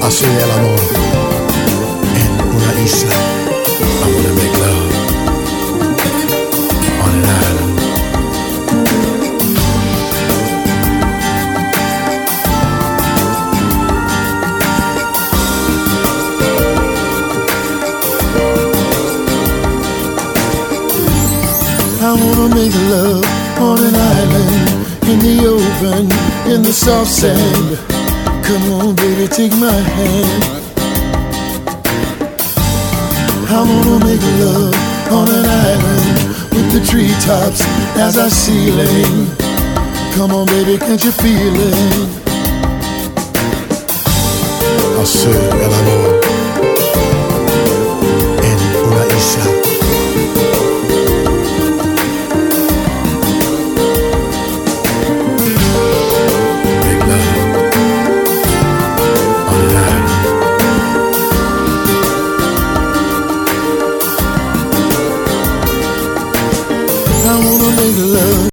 hacer el amor en una isla. I wanna make love on an island. I wanna make love on an island, in the open, in the soft sand. Come on, baby, take my hand. I wanna make love on an island, with the treetops as our ceiling. Come on, baby, can't you feel it? Hacer el amor en una isla. I wanna make love